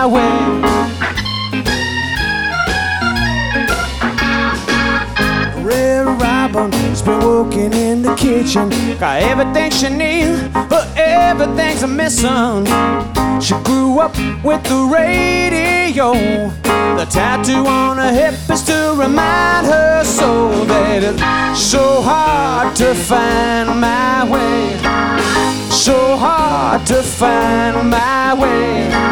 my way. Red Robin's been working in the kitchen, got everything she needs, but everything's a missing. She grew up with the radio, the tattoo on her hip is to remind her so that it's so hard to find my way, so hard to find my way.